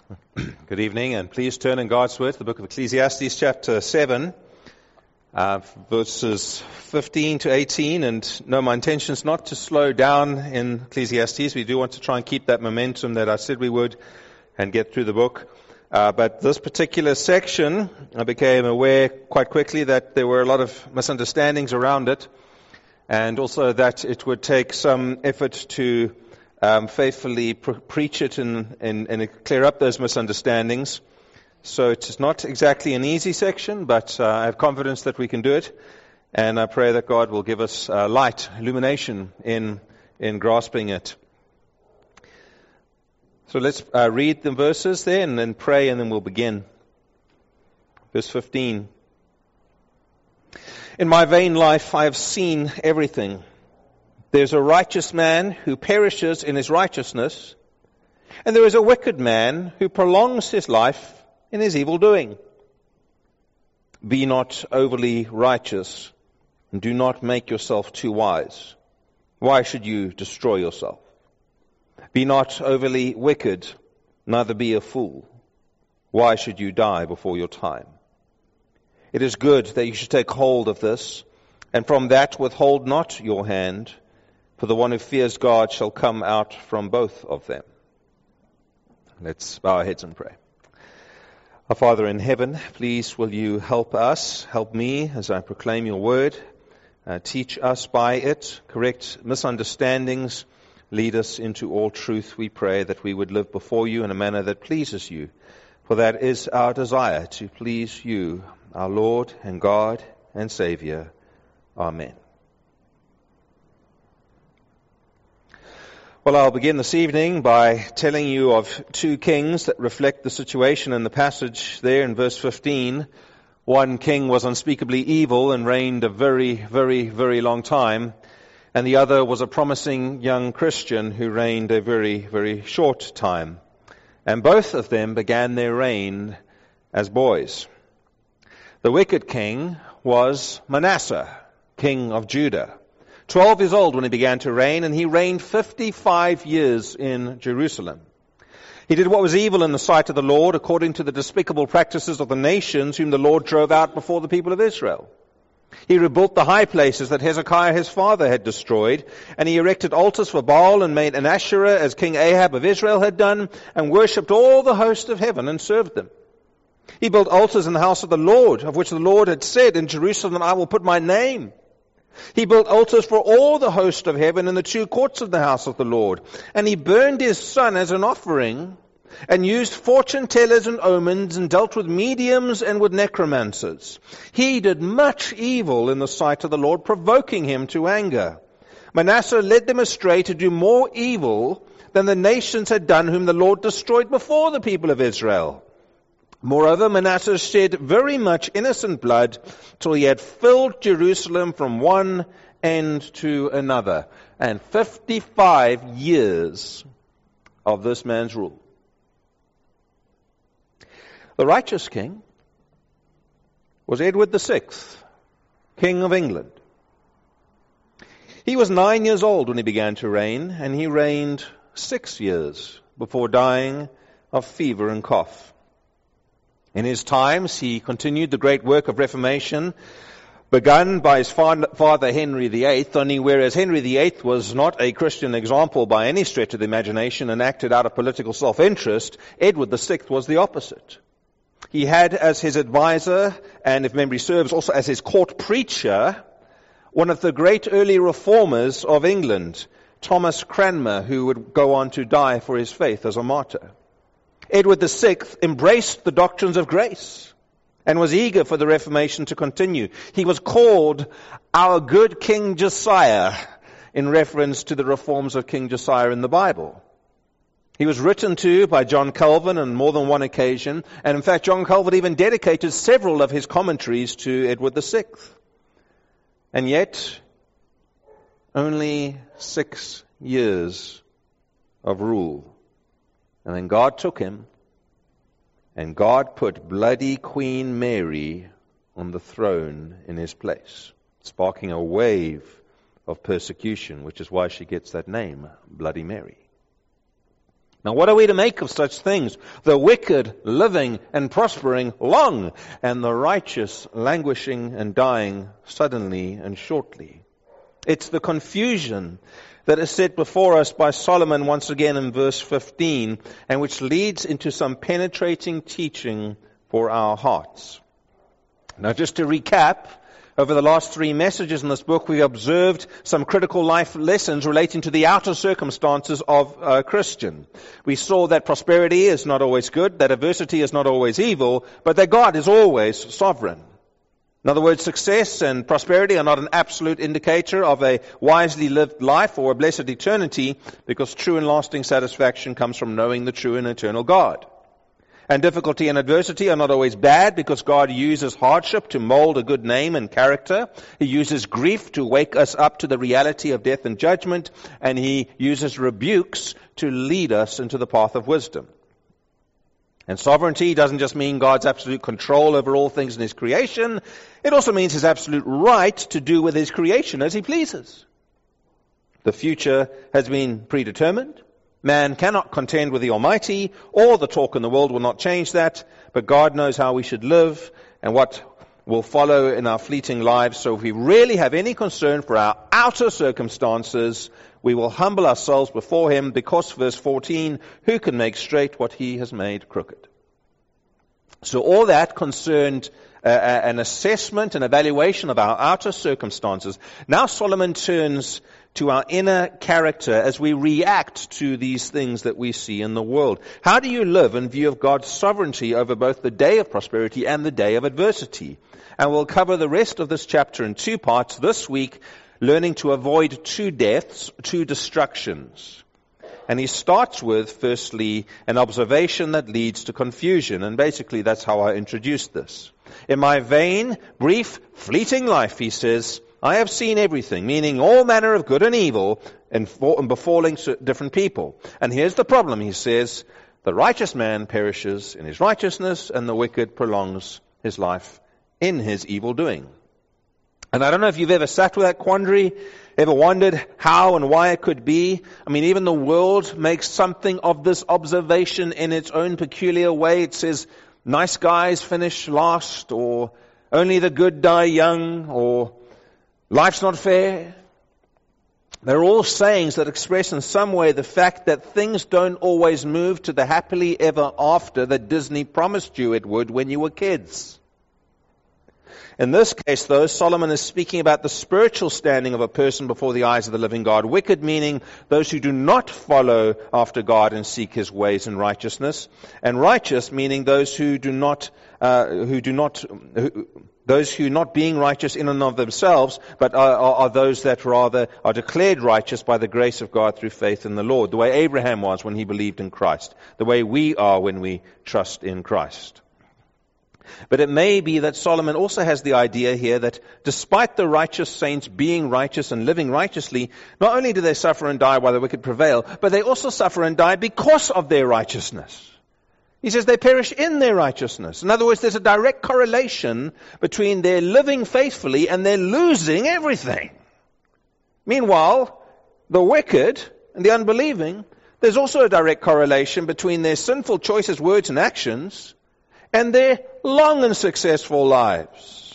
Good evening, and please turn in God's Word to the book of Ecclesiastes, chapter 7, verses 15 to 18. And no, my intention is not to slow down in Ecclesiastes. We do want to try and keep that momentum that I said we would and get through the book. But this particular section, I became aware quite quickly that there were a lot of misunderstandings around it, and also that it would take some effort to faithfully preach it and clear up those misunderstandings. So it's not exactly an easy section, but I have confidence that we can do it. And I pray that God will give us light, illumination in grasping it. So let's read the verses there and then pray, and then we'll begin. Verse 15. In my vain life I have seen everything. There's a righteous man who perishes in his righteousness, and there is a wicked man who prolongs his life in his evil doing. Be not overly righteous, and do not make yourself too wise. Why should you destroy yourself? Be not overly wicked, neither be a fool. Why should you die before your time? It is good that you should take hold of this, and from that withhold not your hand, for the one who fears God shall come out from both of them. Let's bow our heads and pray. Our Father in heaven, please will you help us, help me as I proclaim your word. Teach us by it, correct misunderstandings, lead us into all truth. We pray that we would live before you in a manner that pleases you, for that is our desire, to please you, our Lord and God and Savior. Amen. Well, I'll begin this evening by telling you of two kings that reflect the situation in the passage there in verse 15. One king was unspeakably evil and reigned a very, very, very long time, and the other was a promising young Christian who reigned a very, very short time. And both of them began their reign as boys. The wicked king was Manasseh, king of Judah. 12 years old when he began to reign, and he reigned 55 years in Jerusalem. He did what was evil in the sight of the Lord, according to the despicable practices of the nations whom the Lord drove out before the people of Israel. He rebuilt the high places that Hezekiah his father had destroyed, and he erected altars for Baal and made an Asherah as King Ahab of Israel had done, and worshipped all the host of heaven and served them. He built altars in the house of the Lord, of which the Lord had said, in Jerusalem I will put my name. He built altars for all the host of heaven in the two courts of the house of the Lord. And he burned his son as an offering, and used fortune tellers and omens, and dealt with mediums and with necromancers. He did much evil in the sight of the Lord, provoking him to anger. Manasseh led them astray to do more evil than the nations had done, whom the Lord destroyed before the people of Israel. Moreover, Manasseh shed very much innocent blood till he had filled Jerusalem from one end to another. And 55 years of this man's rule. The righteous king was Edward VI, King of England. He was 9 years old when he began to reign, and he reigned 6 years before dying of fever and cough. In his times, he continued the great work of reformation begun by his father Henry VIII, only whereas Henry VIII was not a Christian example by any stretch of the imagination and acted out of political self-interest, Edward VI was the opposite. He had as his advisor, and if memory serves, also as his court preacher, one of the great early reformers of England, Thomas Cranmer, who would go on to die for his faith as a martyr. Edward VI embraced the doctrines of grace and was eager for the Reformation to continue. He was called our good King Josiah in reference to the reforms of King Josiah in the Bible. He was written to by John Calvin on more than one occasion, and in fact John Calvin even dedicated several of his commentaries to Edward VI. And yet, only 6 years of rule. And then God took him, and God put bloody Queen Mary on the throne in his place, sparking a wave of persecution, which is why she gets that name, Bloody Mary. Now what are we to make of such things? The wicked living and prospering long, and the righteous languishing and dying suddenly and shortly. It's the confusion that is set before us by Solomon once again in verse 15, and which leads into some penetrating teaching for our hearts. Now just to recap, over the last 3 messages in this book, we observed some critical life lessons relating to the outer circumstances of a Christian. We saw that prosperity is not always good, that adversity is not always evil, but that God is always sovereign. In other words, success and prosperity are not an absolute indicator of a wisely lived life or a blessed eternity, because true and lasting satisfaction comes from knowing the true and eternal God. And difficulty and adversity are not always bad, because God uses hardship to mold a good name and character. He uses grief to wake us up to the reality of death and judgment. And He uses rebukes to lead us into the path of wisdom. And sovereignty doesn't just mean God's absolute control over all things in His creation. It also means His absolute right to do with His creation as He pleases. The future has been predetermined. Man cannot contend with the Almighty. All the talk in the world will not change that. But God knows how we should live and what will follow in our fleeting lives. So if we really have any concern for our outer circumstances, we will humble ourselves before Him, because, verse 14, who can make straight what He has made crooked? So all that concerned an assessment and evaluation of our outer circumstances. Now Solomon turns to our inner character as we react to these things that we see in the world. How do you live in view of God's sovereignty over both the day of prosperity and the day of adversity? And we'll cover the rest of this chapter in 2 parts this week, learning to avoid 2 deaths, 2 destructions. And he starts with, firstly, an observation that leads to confusion. And basically that's how I introduced this. In my vain, brief, fleeting life, he says, I have seen everything, meaning all manner of good and evil, and befalling different people. And here's the problem, he says, the righteous man perishes in his righteousness, and the wicked prolongs his life in his evil doing. And I don't know if you've ever sat with that quandary, ever wondered how and why it could be. I mean, even the world makes something of this observation in its own peculiar way. It says, nice guys finish last, or only the good die young, or life's not fair. They're all sayings that express in some way the fact that things don't always move to the happily ever after that Disney promised you it would when you were kids. In this case, though, Solomon is speaking about the spiritual standing of a person before the eyes of the living God. Wicked meaning those who do not follow after God and seek His ways in righteousness, and righteous meaning those who not being righteous in and of themselves, but are those that rather are declared righteous by the grace of God through faith in the Lord, the way Abraham was when he believed in Christ, the way we are when we trust in Christ. But it may be that Solomon also has the idea here that despite the righteous saints being righteous and living righteously, not only do they suffer and die while the wicked prevail, but they also suffer and die because of their righteousness. He says they perish in their righteousness. In other words, there's a direct correlation between their living faithfully and their losing everything. Meanwhile, the wicked and the unbelieving, there's also a direct correlation between their sinful choices, words, and actions and their long and successful lives.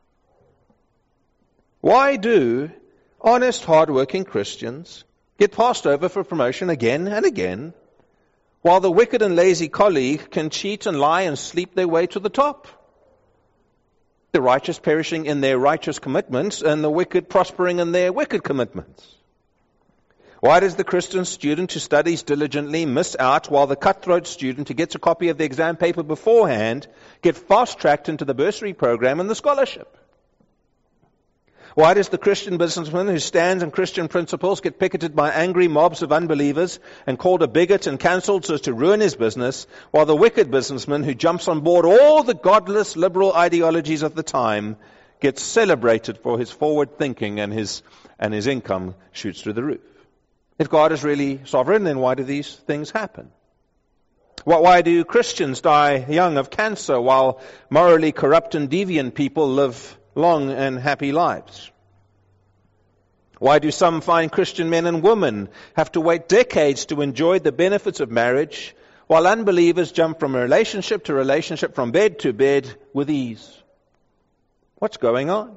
Why do honest, hard-working Christians get passed over for promotion again and again, while the wicked and lazy colleague can cheat and lie and sleep their way to the top? The righteous perishing in their righteous commitments, and the wicked prospering in their wicked commitments. Why does the Christian student who studies diligently miss out, while the cutthroat student who gets a copy of the exam paper beforehand get fast-tracked into the bursary program and the scholarship? Why does the Christian businessman who stands on Christian principles get picketed by angry mobs of unbelievers and called a bigot and cancelled so as to ruin his business, while the wicked businessman who jumps on board all the godless liberal ideologies of the time gets celebrated for his forward thinking and his income shoots through the roof? If God is really sovereign, then why do these things happen? Why do Christians die young of cancer while morally corrupt and deviant people live long and happy lives? Why do some fine Christian men and women have to wait decades to enjoy the benefits of marriage, while unbelievers jump from relationship to relationship, from bed to bed with ease? What's going on?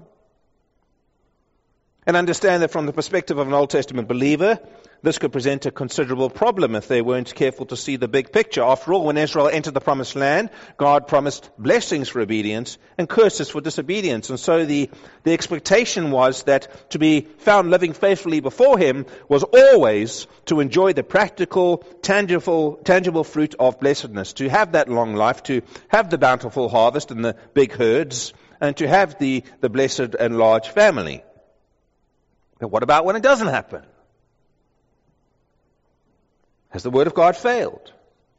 And understand that from the perspective of an Old Testament believer, this could present a considerable problem if they weren't careful to see the big picture. After all, when Israel entered the Promised Land, God promised blessings for obedience and curses for disobedience. And so the expectation was that to be found living faithfully before Him was always to enjoy the practical, tangible fruit of blessedness, to have that long life, to have the bountiful harvest and the big herds, and to have the blessed and large family. But what about when it doesn't happen? Has the Word of God failed?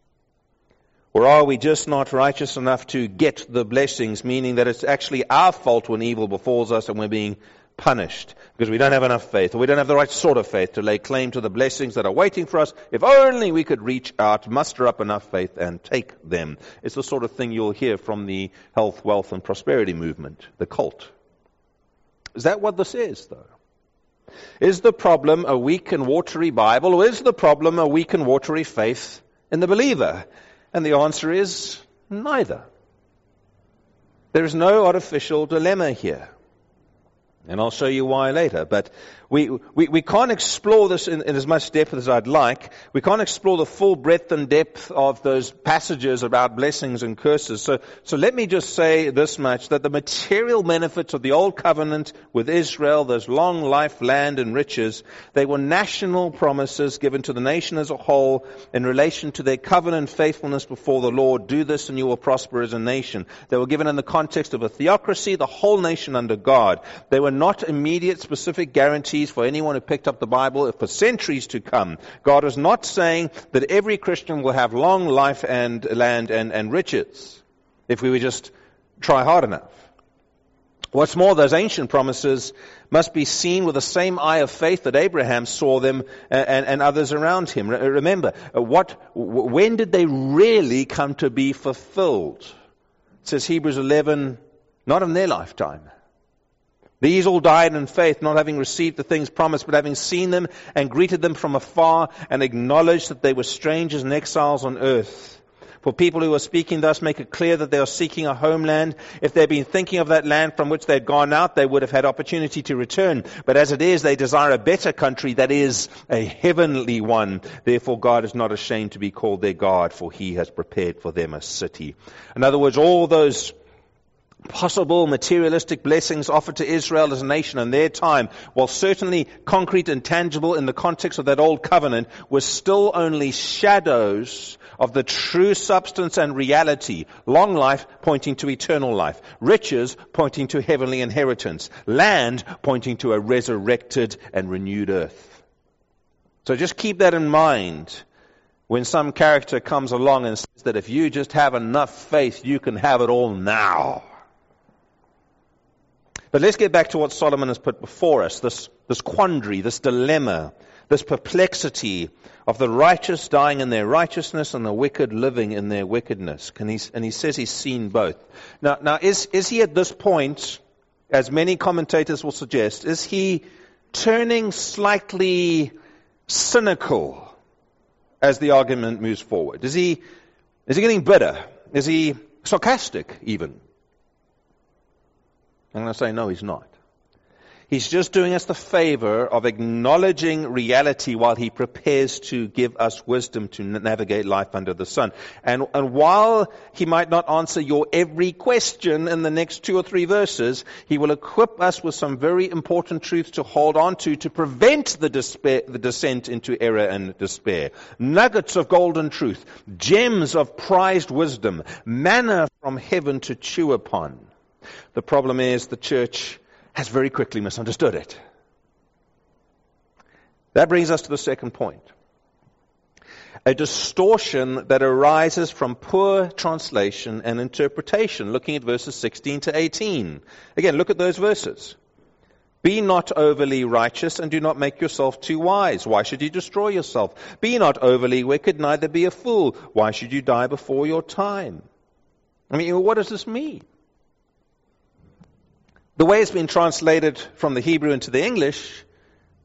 Or are we just not righteous enough to get the blessings, meaning that it's actually our fault when evil befalls us and we're being punished because we don't have enough faith, or we don't have the right sort of faith to lay claim to the blessings that are waiting for us? If only we could reach out, muster up enough faith and take them. It's the sort of thing you'll hear from the health, wealth, and prosperity movement, the cult. Is that what this is, though? Is the problem a weak and watery Bible, or is the problem a weak and watery faith in the believer? And the answer is neither. There is no artificial dilemma here. And I'll show you why later. But we can't explore this in as much depth as I'd like. We can't explore the full breadth and depth of those passages about blessings and curses. So let me just say this much, that the material benefits of the Old Covenant with Israel, those long life, land, and riches, they were national promises given to the nation as a whole in relation to their covenant faithfulness before the Lord. Do this and you will prosper as a nation. They were given in the context of a theocracy, the whole nation under God. They were not immediate specific guarantees for anyone who picked up the Bible for centuries to come. God is not saying that every Christian will have long life and land and riches if we would just try hard enough. What's more, those ancient promises must be seen with the same eye of faith that Abraham saw them and others around him. Remember, when did they really come to be fulfilled? It says Hebrews 11, not in their lifetime. These all died in faith, not having received the things promised, but having seen them and greeted them from afar and acknowledged that they were strangers and exiles on earth. For people who are speaking thus make it clear that they are seeking a homeland. If they'd been thinking of that land from which they'd gone out, they would have had opportunity to return. But as it is, they desire a better country, that is, a heavenly one. Therefore, God is not ashamed to be called their God, for He has prepared for them a city. In other words, all those possible materialistic blessings offered to Israel as a nation in their time, while certainly concrete and tangible in the context of that old covenant, were still only shadows of the true substance and reality. Long life pointing to eternal life. Riches pointing to heavenly inheritance. Land pointing to a resurrected and renewed earth. So just keep that in mind when some character comes along and says that if you just have enough faith, you can have it all now. But let's get back to what Solomon has put before us, this quandary, this dilemma, this perplexity of the righteous dying in their righteousness and the wicked living in their wickedness. And he says he's seen both. Now, is he at this point, as many commentators will suggest, is he turning slightly cynical as the argument moves forward? Is he getting bitter? Is he sarcastic even? I'm going to say, no, he's not. He's just doing us the favor of acknowledging reality while he prepares to give us wisdom to navigate life under the sun. And while he might not answer your every question in the next 2 or 3 verses, he will equip us with some very important truths to hold on to prevent the descent into error and despair. Nuggets of golden truth, gems of prized wisdom, manna from heaven to chew upon. The problem is the church has very quickly misunderstood it. That brings us to the second point. A distortion that arises from poor translation and interpretation. Looking at verses 16 to 18. Again, look at those verses. Be not overly righteous and do not make yourself too wise. Why should you destroy yourself? Be not overly wicked, neither be a fool. Why should you die before your time? I mean, what does this mean? The way it's been translated from the Hebrew into the English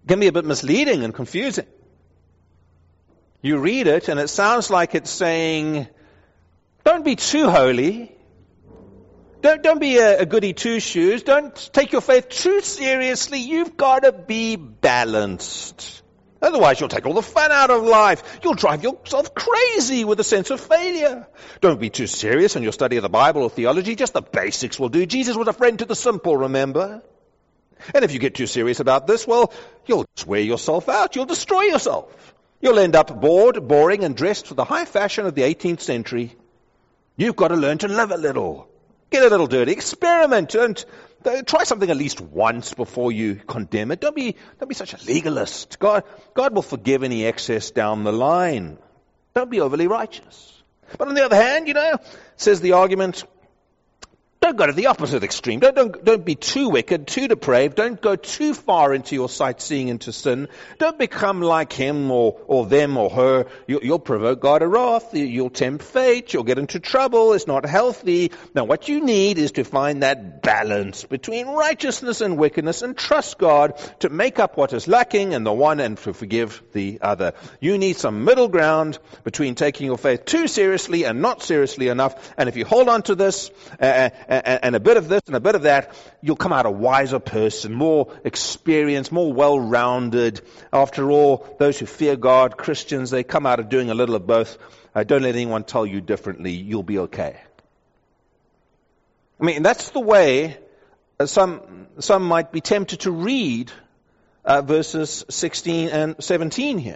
can be a bit misleading and confusing. You read it and it sounds like it's saying, don't be too holy. Don't be a goody two-shoes. Don't take your faith too seriously. You've got to be balanced. Otherwise, you'll take all the fun out of life. You'll drive yourself crazy with a sense of failure. Don't be too serious in your study of the Bible or theology. Just the basics will do. Jesus was a friend to the simple, remember? And if you get too serious about this, well, you'll just wear yourself out. You'll destroy yourself. You'll end up bored, boring, and dressed for the high fashion of the 18th century. You've got to learn to live a little. Get a little dirty. Experiment. And try something at least once before you condemn it. Don't be such a legalist. God will forgive any excess down the line. Don't be overly righteous. But on the other hand, says the argument, don't go to the opposite extreme. Don't be too wicked, too depraved. Don't go too far into your sightseeing into sin. Don't become like him or them or her. You'll provoke God to wrath. You'll tempt fate. You'll get into trouble. It's not healthy. Now, what you need is to find that balance between righteousness and wickedness and trust God to make up what is lacking in the one and to forgive the other. You need some middle ground between taking your faith too seriously and not seriously enough. And if you hold on to this, and a bit of this and a bit of that, you'll come out a wiser person, more experienced, more well-rounded. After all, those who fear God, Christians, they come out of doing a little of both. Don't let anyone tell you differently. You'll be okay. I mean, that's the way some might be tempted to read verses 16 and 17 here.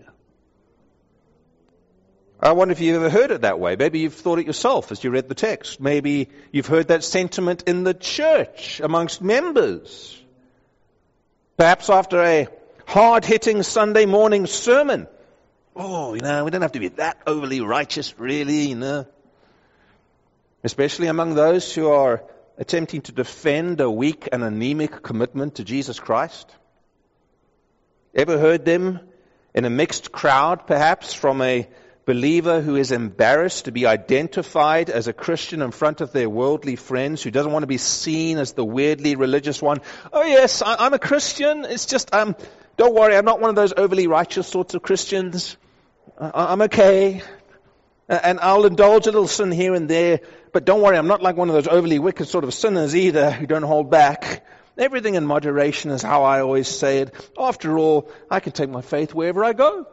I wonder if you've ever heard it that way. Maybe you've thought it yourself as you read the text. Maybe you've heard that sentiment in the church amongst members. Perhaps after a hard-hitting Sunday morning sermon. Oh, we don't have to be that overly righteous, really, Especially among those who are attempting to defend a weak and anemic commitment to Jesus Christ. Ever heard them in a mixed crowd, perhaps, from a believer who is embarrassed to be identified as a Christian in front of their worldly friends, who doesn't want to be seen as the weirdly religious one? Oh yes, I'm a Christian. It's just, don't worry, I'm not one of those overly righteous sorts of Christians. I'm okay. And I'll indulge a little sin here and there, but don't worry, I'm not like one of those overly wicked sort of sinners either, who don't hold back. Everything in moderation is how I always say it. After all, I can take my faith wherever I go.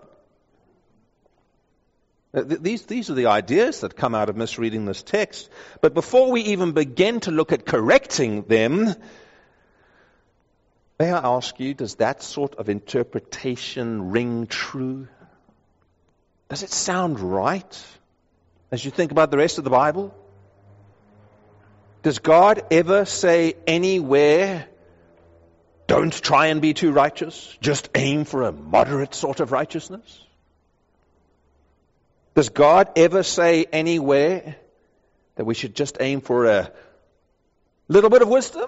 These are the ideas that come out of misreading this text. But before we even begin to look at correcting them, may I ask you, does that sort of interpretation ring true? Does it sound right as you think about the rest of the Bible? Does God ever say anywhere, don't try and be too righteous, just aim for a moderate sort of righteousness? Does God ever say anywhere that we should just aim for a little bit of wisdom?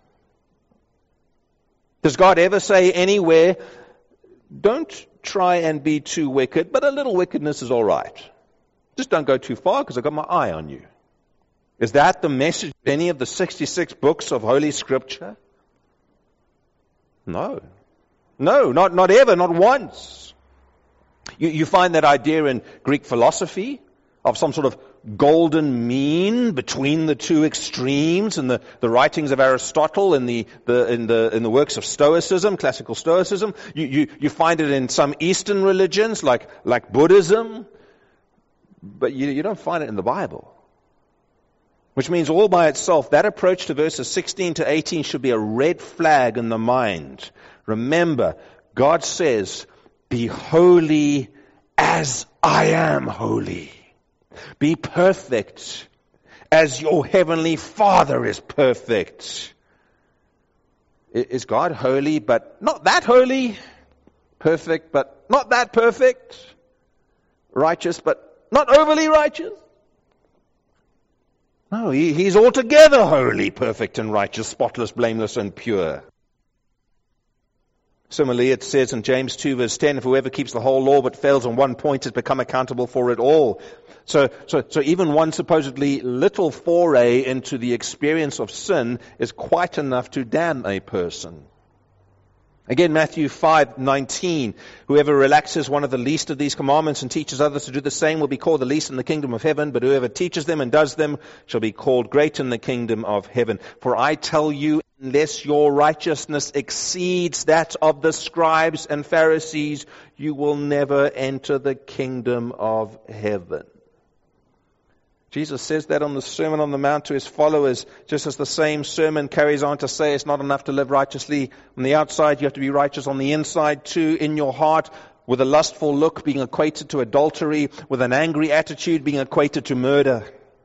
Does God ever say anywhere, don't try and be too wicked, but a little wickedness is all right. Just don't go too far because I've got my eye on you. Is that the message of any of the 66 books of Holy Scripture? No. No, not ever, not once. You find that idea in Greek philosophy of some sort of golden mean between the two extremes in the writings of Aristotle in the works of Stoicism, classical Stoicism. You find it in some Eastern religions like Buddhism, but you don't find it in the Bible. Which means all by itself, that approach to verses 16 to 18 should be a red flag in the mind. Remember, God says, be holy as I am holy. Be perfect as your heavenly Father is perfect. Is God holy but not that holy? Perfect but not that perfect? Righteous but not overly righteous? No, He's altogether holy, perfect and righteous, spotless, blameless and pure. Similarly, it says in James 2 verse 10, if whoever keeps the whole law but fails on one point has become accountable for it all. So even one supposedly little foray into the experience of sin is quite enough to damn a person. Again, Matthew 5:19, whoever relaxes one of the least of these commandments and teaches others to do the same will be called the least in the kingdom of heaven, but whoever teaches them and does them shall be called great in the kingdom of heaven. For I tell you, unless your righteousness exceeds that of the scribes and Pharisees, you will never enter the kingdom of heaven. Jesus says that on the Sermon on the Mount to his followers, just as the same sermon carries on to say it's not enough to live righteously on the outside, you have to be righteous on the inside too, in your heart, with a lustful look being equated to adultery, with an angry attitude being equated to murder.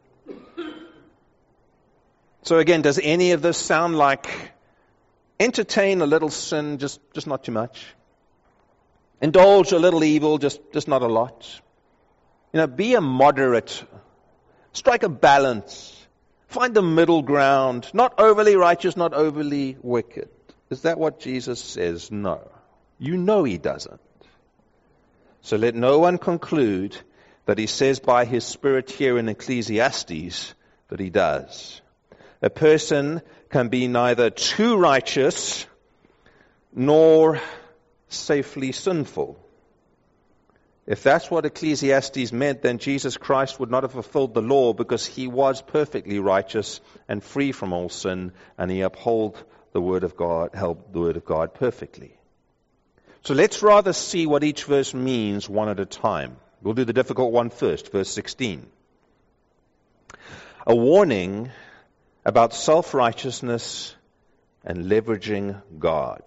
So again, does any of this sound like entertain a little sin, just not too much? Indulge a little evil, just not a lot? Be a moderate. Strike a balance. Find the middle ground. Not overly righteous, not overly wicked. Is that what Jesus says? No. You know he doesn't. So let no one conclude that he says by his Spirit here in Ecclesiastes that he does. A person can be neither too righteous nor safely sinful. If that's what Ecclesiastes meant, then Jesus Christ would not have fulfilled the law, because he was perfectly righteous and free from all sin, and he held the word of God perfectly. So let's rather see what each verse means one at a time. We'll do the difficult one first, verse 16. A warning about self-righteousness and leveraging God.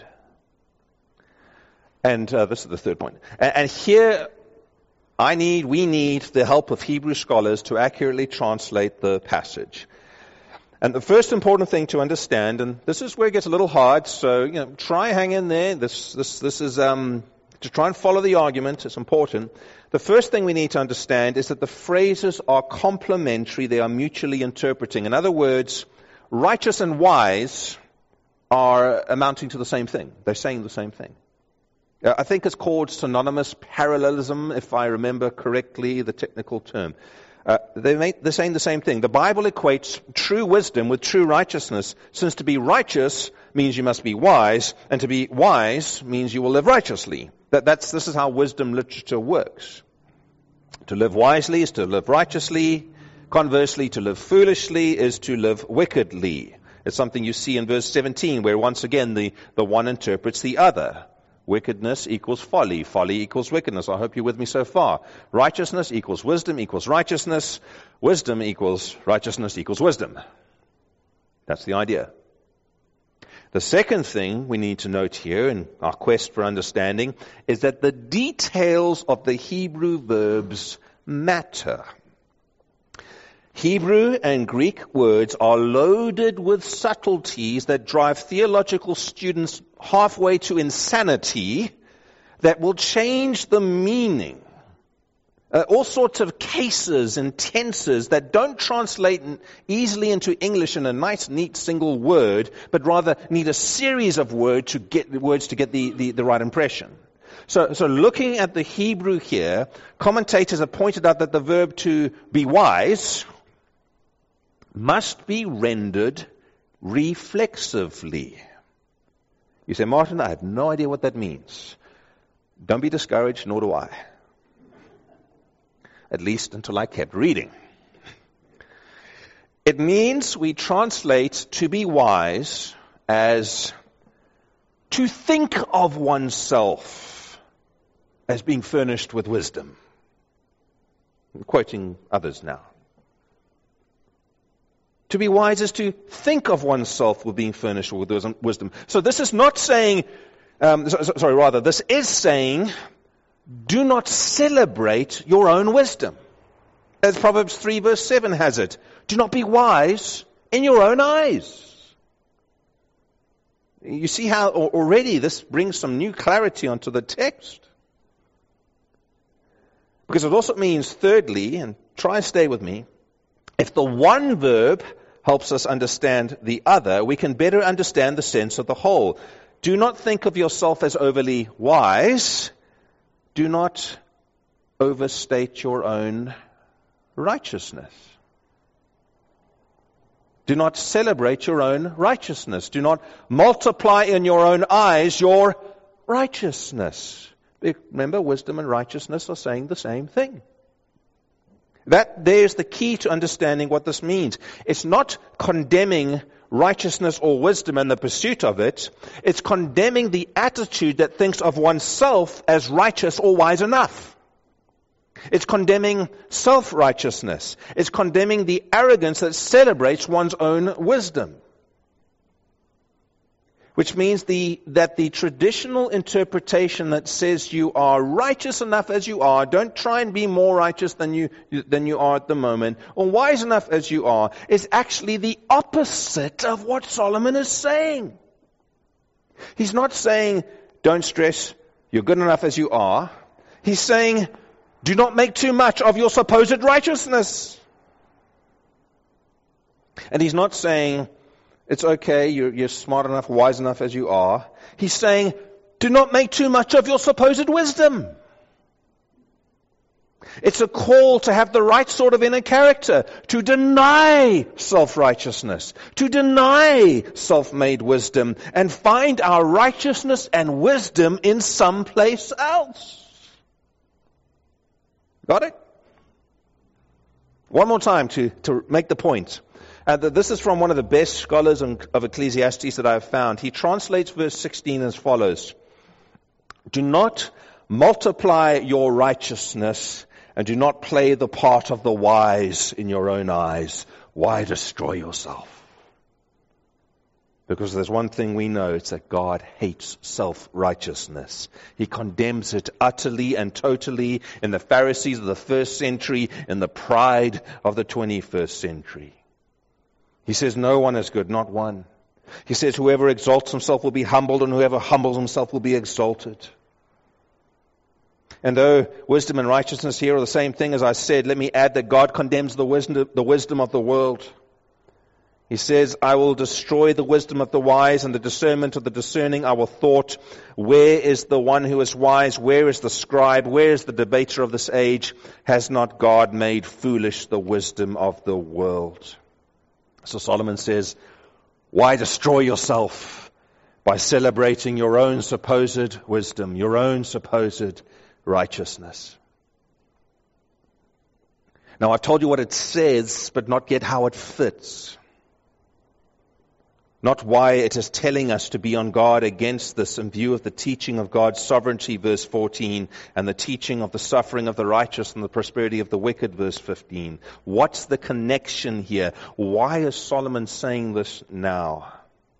And this is the third point. And here we need the help of Hebrew scholars to accurately translate the passage. And the first important thing to understand, and this is where it gets a little hard, so try hang in there. This is to try and follow the argument. It's important. The first thing we need to understand is that the phrases are complementary. They are mutually interpreting. In other words, righteous and wise are amounting to the same thing. They're saying the same thing. I think it's called synonymous parallelism, if I remember correctly the technical term. They're saying the same thing. The Bible equates true wisdom with true righteousness, since to be righteous means you must be wise, and to be wise means you will live righteously. This is how wisdom literature works. To live wisely is to live righteously. Conversely, to live foolishly is to live wickedly. It's something you see in verse 17, where once again the one interprets the other. Wickedness equals folly. Folly equals wickedness. I hope you're with me so far. Righteousness equals wisdom equals righteousness. Wisdom equals righteousness equals wisdom. That's the idea. The second thing we need to note here in our quest for understanding is that the details of the Hebrew verbs matter. Hebrew and Greek words are loaded with subtleties that drive theological students halfway to insanity that will change the meaning. All sorts of cases and tenses that don't translate easily into English in a nice, neat single word, but rather need a series of words to get the right impression. So looking at the Hebrew here, commentators have pointed out that the verb to be wise must be rendered reflexively. You say, Martin, I have no idea what that means. Don't be discouraged, nor do I. At least until I kept reading. It means we translate to be wise as to think of oneself as being furnished with wisdom. I'm quoting others now. To be wise is to think of oneself with being furnished with wisdom. So this is not saying, this is saying, do not celebrate your own wisdom. As Proverbs 3 verse 7 has it, do not be wise in your own eyes. You see how already this brings some new clarity onto the text. Because it also means, thirdly, and try and stay with me, if the one verb helps us understand the other, we can better understand the sense of the whole. Do not think of yourself as overly wise. Do not overstate your own righteousness. Do not celebrate your own righteousness. Do not multiply in your own eyes your self-righteousness. Remember, wisdom and righteousness are saying the same thing. There's the key to understanding what this means. It's not condemning righteousness or wisdom and the pursuit of it. It's condemning the attitude that thinks of oneself as righteous or wise enough. It's condemning self-righteousness. It's condemning the arrogance that celebrates one's own wisdom. Which means that the traditional interpretation that says you are righteous enough as you are, don't try and be more righteous than you are at the moment, or wise enough as you are, is actually the opposite of what Solomon is saying. He's not saying, don't stress, you're good enough as you are. He's saying, do not make too much of your supposed righteousness. And he's not saying, it's okay, you're smart enough, wise enough as you are. He's saying, do not make too much of your supposed wisdom. It's a call to have the right sort of inner character, to deny self-righteousness, to deny self-made wisdom, and find our righteousness and wisdom in some place else. Got it? One more time to make the point. This is from one of the best scholars of Ecclesiastes that I have found. He translates verse 16 as follows. Do not multiply your righteousness and do not play the part of the wise in your own eyes. Why destroy yourself? Because there's one thing we know, it's that God hates self-righteousness. He condemns it utterly and totally in the Pharisees of the first century, in the pride of the 21st century. He says, no one is good, not one. He says, whoever exalts himself will be humbled, and whoever humbles himself will be exalted. And though wisdom and righteousness here are the same thing, as I said, let me add that God condemns the wisdom of the world. He says, I will destroy the wisdom of the wise and the discernment of the discerning. I will thought, where is the one who is wise? Where is the scribe? Where is the debater of this age? Has not God made foolish the wisdom of the world? So Solomon says, why destroy yourself by celebrating your own supposed wisdom, your own supposed righteousness? Now, I've told you what it says, but not yet how it fits. Not why it is telling us to be on guard against this in view of the teaching of God's sovereignty, verse 14, and the teaching of the suffering of the righteous and the prosperity of the wicked, verse 15. What's the connection here? Why is Solomon saying this now?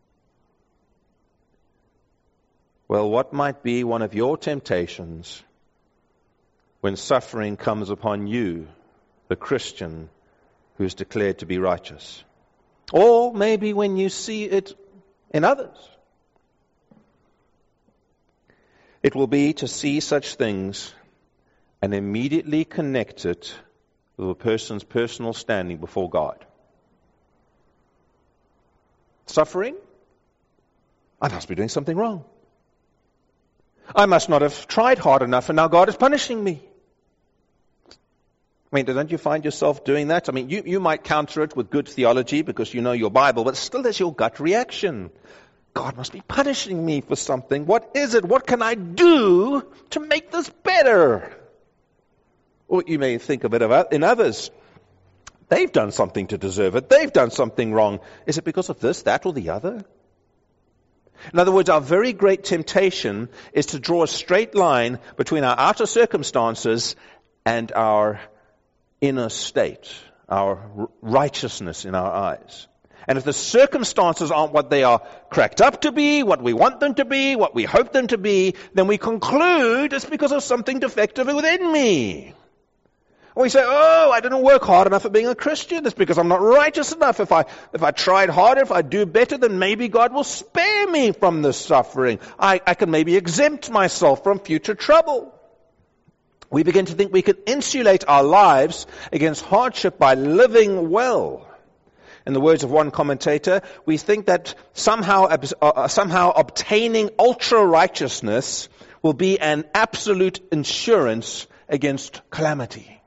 Well, what might be one of your temptations when suffering comes upon you, the Christian who's declared to be righteous? Or maybe when you see it in others. It will be to see such things and immediately connect it with a person's personal standing before God. Suffering? I must be doing something wrong. I must not have tried hard enough, and now God is punishing me. I mean, don't you find yourself doing that? I mean, you might counter it with good theology because you know your Bible, but still there's your gut reaction. God must be punishing me for something. What is it? What can I do to make this better? Or you may think of it in others. They've done something to deserve it. They've done something wrong. Is it because of this, that, or the other? In other words, our very great temptation is to draw a straight line between our outer circumstances and our inner state, our righteousness in our eyes. And if the circumstances aren't what they are cracked up to be, what we want them to be, what we hope them to be, then we conclude it's because of something defective within me. And we say, oh, I didn't work hard enough at being a Christian. It's because I'm not righteous enough. If I tried harder, if I do better, then maybe God will spare me from this suffering. I can maybe exempt myself from future trouble. We begin to think we can insulate our lives against hardship by living well. In the words of one commentator, we think that somehow obtaining ultra-righteousness will be an absolute insurance against calamity.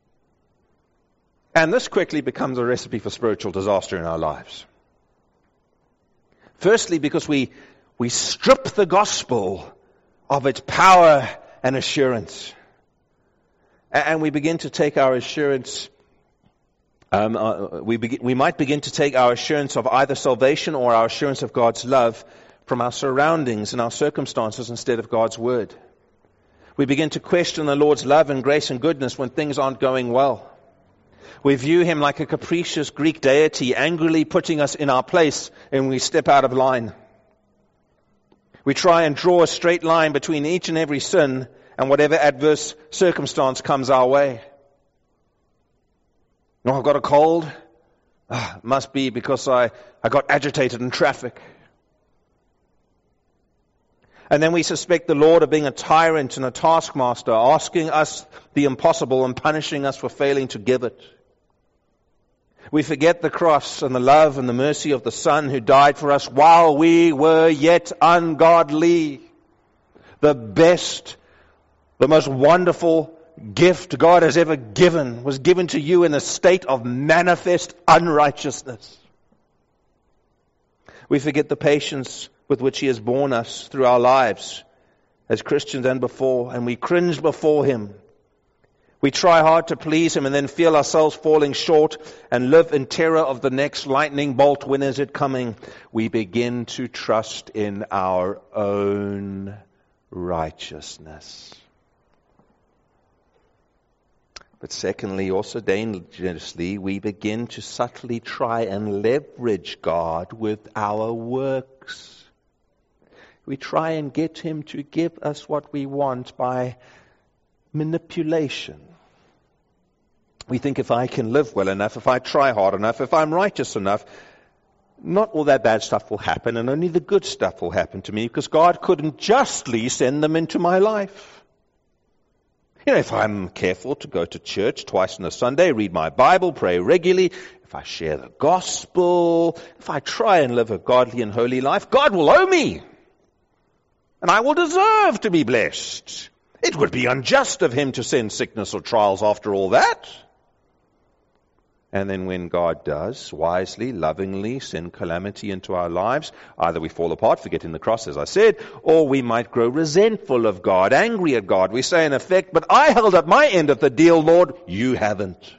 And this quickly becomes a recipe for spiritual disaster in our lives. Firstly, because we strip the gospel of its power and assurance. And we begin to take our assurance, we might begin to take our assurance of either salvation or our assurance of God's love from our surroundings and our circumstances instead of God's word. We begin to question the Lord's love and grace and goodness when things aren't going well. We view him like a capricious Greek deity, angrily putting us in our place when we step out of line. We try and draw a straight line between each and every sin and whatever adverse circumstance comes our way. Oh, I've got a cold. Must be because I got agitated in traffic. And then we suspect the Lord of being a tyrant and a taskmaster, asking us the impossible and punishing us for failing to give it. We forget the cross and the love and the mercy of the Son who died for us while we were yet ungodly. The best, the most wonderful gift God has ever given was given to you in a state of manifest unrighteousness. We forget the patience with which he has borne us through our lives as Christians and before, and we cringe before him. We try hard to please him and then feel ourselves falling short and live in terror of the next lightning bolt. When is it coming? We begin to trust in our own righteousness. But secondly, also dangerously, we begin to subtly try and leverage God with our works. We try and get him to give us what we want by manipulation. We think if I can live well enough, if I try hard enough, if I'm righteous enough, not all that bad stuff will happen and only the good stuff will happen to me because God couldn't justly send them into my life. You know, if I'm careful to go to church twice on a Sunday, read my Bible, pray regularly, if I share the gospel, if I try and live a godly and holy life, God will owe me. And I will deserve to be blessed. It would be unjust of him to send sickness or trials after all that. And then when God does wisely, lovingly send calamity into our lives, either we fall apart, forgetting the cross, as I said, or we might grow resentful of God, angry at God. We say in effect, but I held up my end of the deal, Lord, you haven't.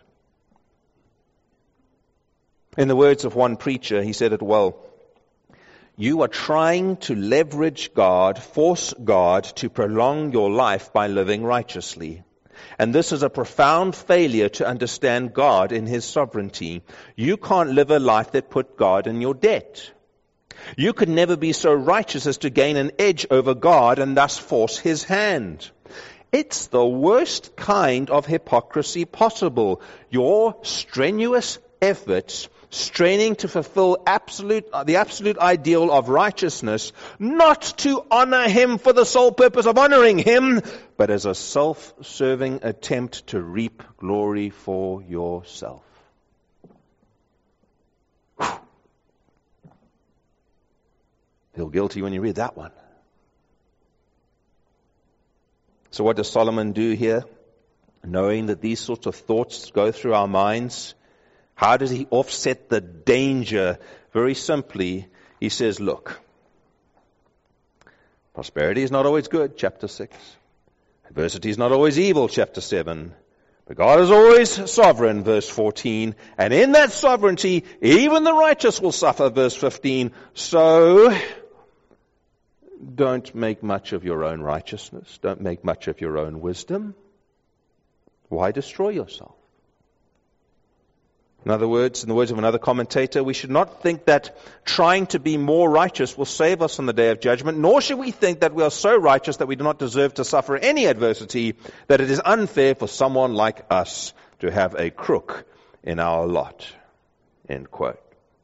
In the words of one preacher, he said it well, you are trying to leverage God, force God to prolong your life by living righteously. And this is a profound failure to understand God in his sovereignty. You can't live a life that put God in your debt. You could never be so righteous as to gain an edge over God and thus force his hand. It's the worst kind of hypocrisy possible. Your strenuous efforts straining to fulfill the absolute ideal of righteousness, not to honor him for the sole purpose of honoring him, but as a self-serving attempt to reap glory for yourself. Feel guilty when you read that one. So what does Solomon do here? Knowing that these sorts of thoughts go through our minds, how does he offset the danger? Very simply, he says, look, prosperity is not always good, chapter 6. Adversity is not always evil, chapter 7. But God is always sovereign, verse 14. And in that sovereignty, even the righteous will suffer, verse 15. So, don't make much of your own righteousness. Don't make much of your own wisdom. Why destroy yourself? In other words, in the words of another commentator, we should not think that trying to be more righteous will save us on the day of judgment, nor should we think that we are so righteous that we do not deserve to suffer any adversity, that it is unfair for someone like us to have a crook in our lot. End quote.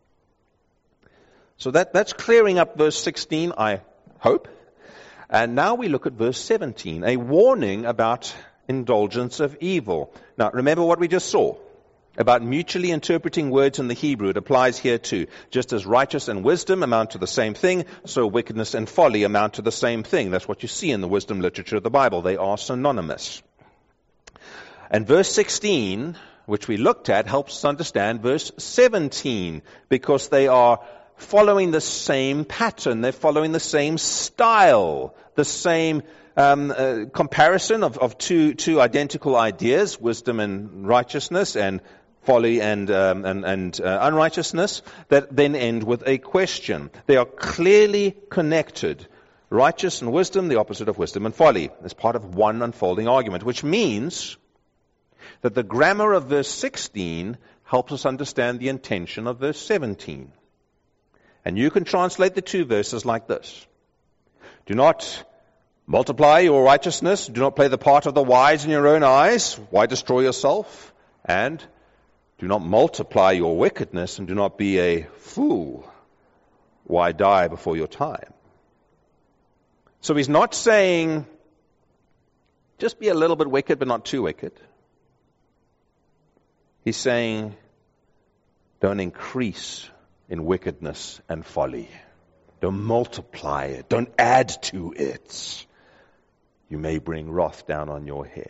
So that's clearing up verse 16, I hope. And now we look at verse 17, a warning about indulgence of evil. Now, remember what we just saw about mutually interpreting words in the Hebrew. It applies here too. Just as righteous and wisdom amount to the same thing, so wickedness and folly amount to the same thing. That's what you see in the wisdom literature of the Bible. They are synonymous. And verse 16, which we looked at, helps us understand verse 17, because they are following the same pattern. They're following the same style, the same comparison of two identical ideas, wisdom and righteousness, and folly and unrighteousness, that then end with a question. They are clearly connected. Righteous and wisdom, the opposite of wisdom and folly, as part of one unfolding argument, which means that the grammar of verse 16 helps us understand the intention of verse 17. And you can translate the two verses like this. Do not multiply your righteousness. Do not play the part of the wise in your own eyes. Why destroy yourself? And do not multiply your wickedness, and do not be a fool. Why die before your time? So he's not saying, just be a little bit wicked, but not too wicked. He's saying, don't increase in wickedness and folly. Don't multiply it. Don't add to it. You may bring wrath down on your head.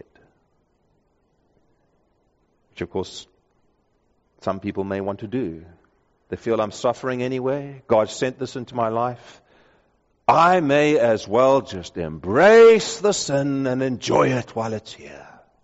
Which, of course, some people may want to do. They feel, I'm suffering anyway. God sent this into my life. I may as well just embrace the sin and enjoy it while it's here.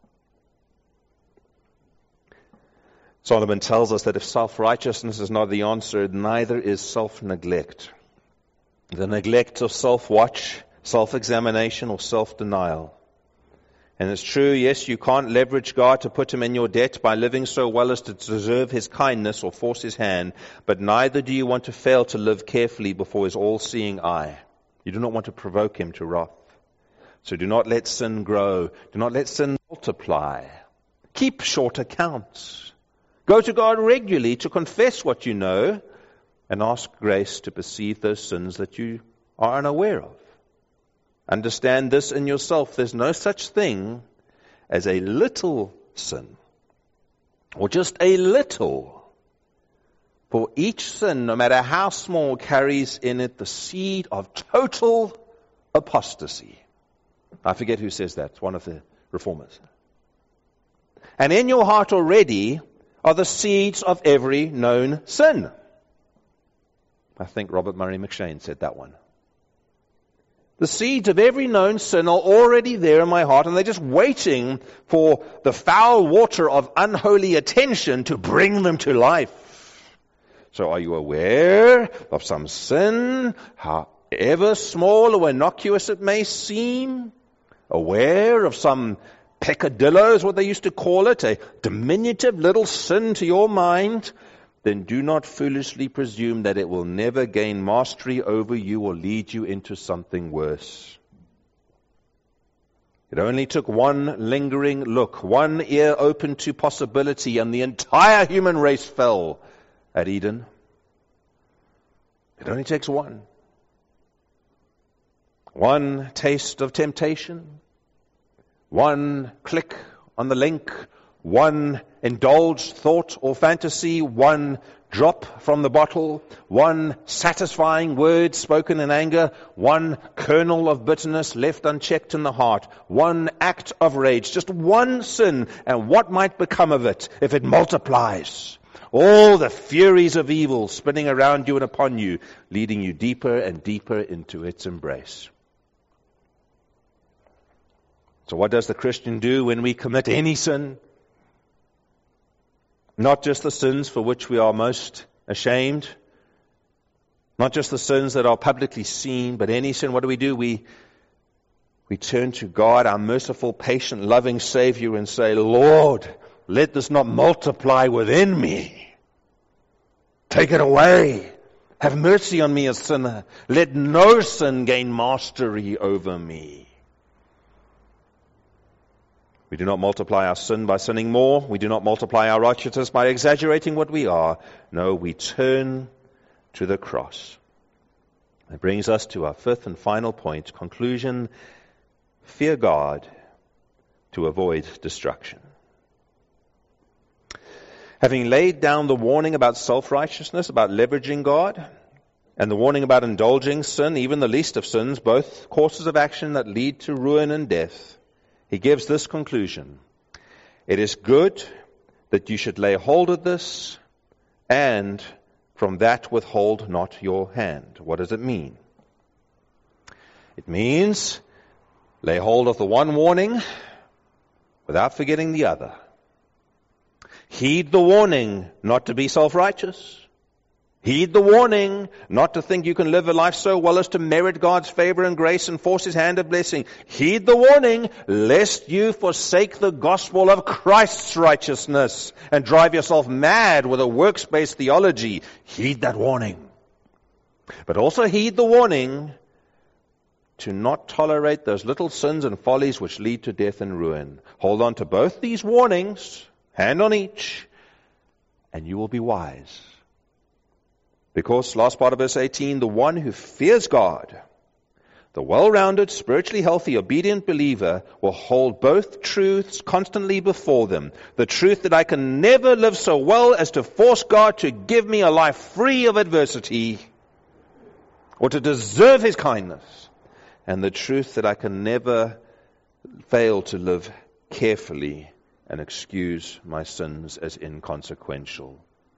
Solomon tells us that if self-righteousness is not the answer, neither is self-neglect. The neglect of self-watch, self-examination, or self-denial. And it's true, yes, you can't leverage God to put him in your debt by living so well as to deserve his kindness or force his hand, but neither do you want to fail to live carefully before his all-seeing eye. You do not want to provoke him to wrath. So do not let sin grow. Do not let sin multiply. Keep short accounts. Go to God regularly to confess what you know and ask grace to perceive those sins that you are unaware of. Understand this in yourself. There's no such thing as a little sin, or just a little. For each sin, no matter how small, carries in it the seed of total apostasy. I forget who says that. It's one of the reformers. And in your heart already are the seeds of every known sin. I think Robert Murray McShane said that one. The seeds of every known sin are already there in my heart, and they're just waiting for the foul water of unholy attention to bring them to life. So are you aware of some sin, however small or innocuous it may seem? Aware of some peccadillo is what they used to call it, a diminutive little sin to your mind? Then do not foolishly presume that it will never gain mastery over you or lead you into something worse. It only took one lingering look, one ear open to possibility, and the entire human race fell at Eden. It only takes one. One taste of temptation, one click on the link, one indulged thought or fantasy, one drop from the bottle, one satisfying word spoken in anger, one kernel of bitterness left unchecked in the heart, one act of rage, just one sin, and what might become of it if it multiplies? All the furies of evil spinning around you and upon you, leading you deeper and deeper into its embrace. So what does the Christian do when we commit any sin? Not just the sins for which we are most ashamed, not just the sins that are publicly seen, but any sin. What do? We turn to God, our merciful, patient, loving Savior, and say, Lord, let this not multiply within me. Take it away. Have mercy on me, a sinner. Let no sin gain mastery over me. We do not multiply our sin by sinning more. We do not multiply our righteousness by exaggerating what we are. No, we turn to the cross. That brings us to our fifth and final point, conclusion. Fear God to avoid destruction. Having laid down the warning about self-righteousness, about leveraging God, and the warning about indulging sin, even the least of sins, both courses of action that lead to ruin and death, he gives this conclusion. It is good that you should lay hold of this and from that withhold not your hand. What does it mean? It means lay hold of the one warning without forgetting the other. Heed the warning not to be self-righteous. Heed the warning not to think you can live a life so well as to merit God's favor and grace and force His hand of blessing. Heed the warning lest you forsake the gospel of Christ's righteousness and drive yourself mad with a works-based theology. Heed that warning. But also heed the warning to not tolerate those little sins and follies which lead to death and ruin. Hold on to both these warnings, hand on each, and you will be wise. Because, last part of verse 18, the one who fears God, the well-rounded, spiritually healthy, obedient believer will hold both truths constantly before them. The truth that I can never live so well as to force God to give me a life free of adversity or to deserve His kindness. And the truth that I can never fail to live carefully and excuse my sins as inconsequential.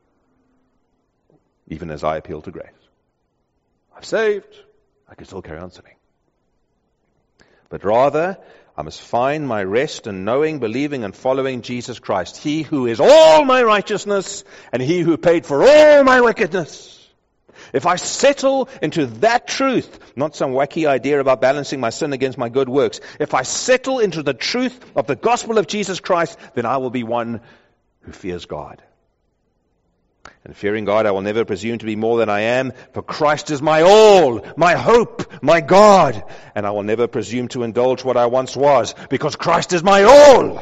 Even as I appeal to grace. I'm saved. I can still carry on sinning. But rather, I must find my rest in knowing, believing, and following Jesus Christ. He who is all my righteousness and He who paid for all my wickedness. If I settle into that truth, not some wacky idea about balancing my sin against my good works. If I settle into the truth of the gospel of Jesus Christ, then I will be one who fears God. And fearing God, I will never presume to be more than I am, for Christ is my all, my hope, my God. And I will never presume to indulge what I once was, because Christ is my all.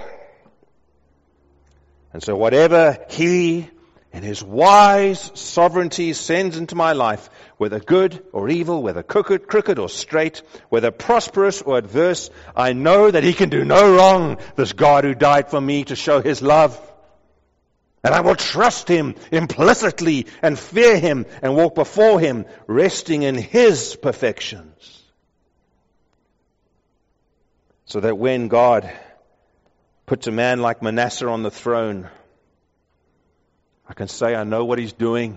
And so whatever He, in His wise sovereignty, sends into my life, whether good or evil, whether crooked or straight, whether prosperous or adverse, I know that He can do no wrong, this God who died for me to show His love. And I will trust Him implicitly and fear Him and walk before Him, resting in His perfections. So that when God puts a man like Manasseh on the throne, I can say, I know what He's doing.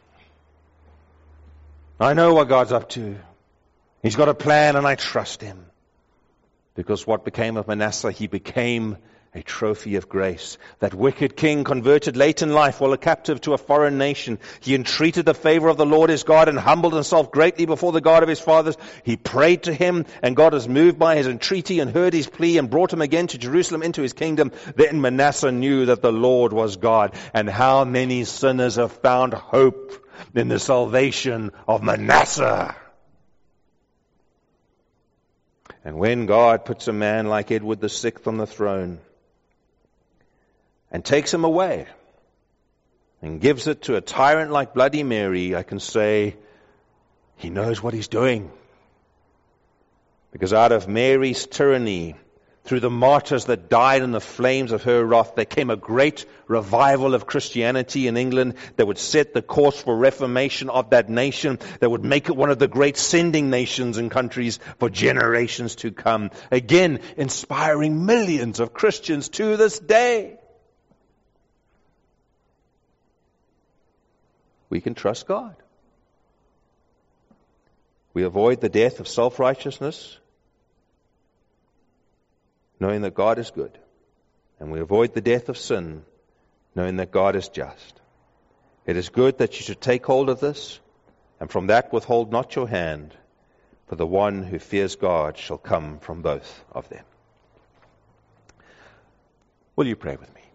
I know what God's up to. He's got a plan and I trust Him. Because what became of Manasseh, he became a trophy of grace. That wicked king converted late in life while a captive to a foreign nation. He entreated the favor of the Lord his God and humbled himself greatly before the God of his fathers. He prayed to Him, and God was moved by his entreaty and heard his plea and brought him again to Jerusalem into his kingdom. Then Manasseh knew that the Lord was God. And how many sinners have found hope in the salvation of Manasseh? And when God puts a man like Edward VI on the throne, and takes him away and gives it to a tyrant like Bloody Mary, I can say He knows what He's doing. Because out of Mary's tyranny, through the martyrs that died in the flames of her wrath, there came a great revival of Christianity in England that would set the course for reformation of that nation, that would make it one of the great sending nations and countries for generations to come. Again, inspiring millions of Christians to this day. We can trust God. We avoid the death of self-righteousness, knowing that God is good. And we avoid the death of sin, knowing that God is just. It is good that you should take hold of this, and from that withhold not your hand, for the one who fears God shall come from both of them. Will you pray with me?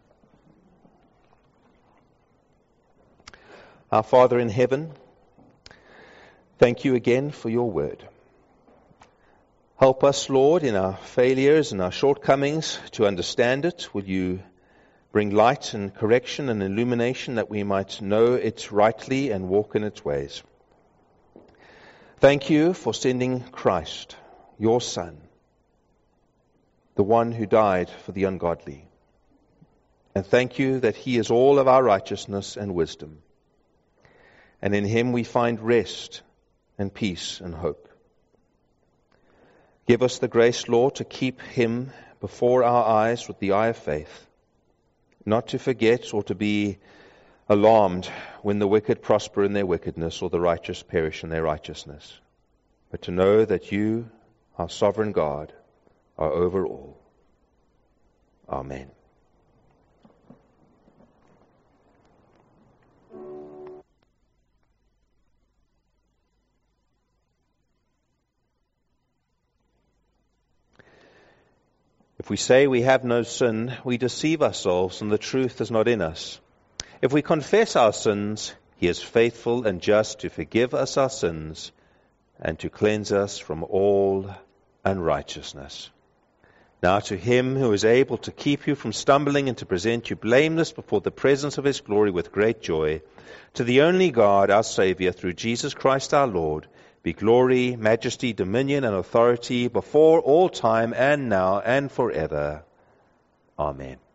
Our Father in heaven, thank You again for Your word. Help us, Lord, in our failures and our shortcomings to understand it. Will You bring light and correction and illumination that we might know it rightly and walk in its ways. Thank You for sending Christ, Your Son, the one who died for the ungodly. And thank You that He is all of our righteousness and wisdom. And in Him we find rest and peace and hope. Give us the grace, Lord, to keep Him before our eyes with the eye of faith, not to forget or to be alarmed when the wicked prosper in their wickedness or the righteous perish in their righteousness, but to know that you, our sovereign God, are over all. Amen. If we say we have no sin, we deceive ourselves and the truth is not in us. If we confess our sins, He is faithful and just to forgive us our sins and to cleanse us from all unrighteousness. Now to Him who is able to keep you from stumbling and to present you blameless before the presence of His glory with great joy, to the only God, our Saviour, through Jesus Christ our Lord, be glory, majesty, dominion, and authority before all time and now and forever. Amen.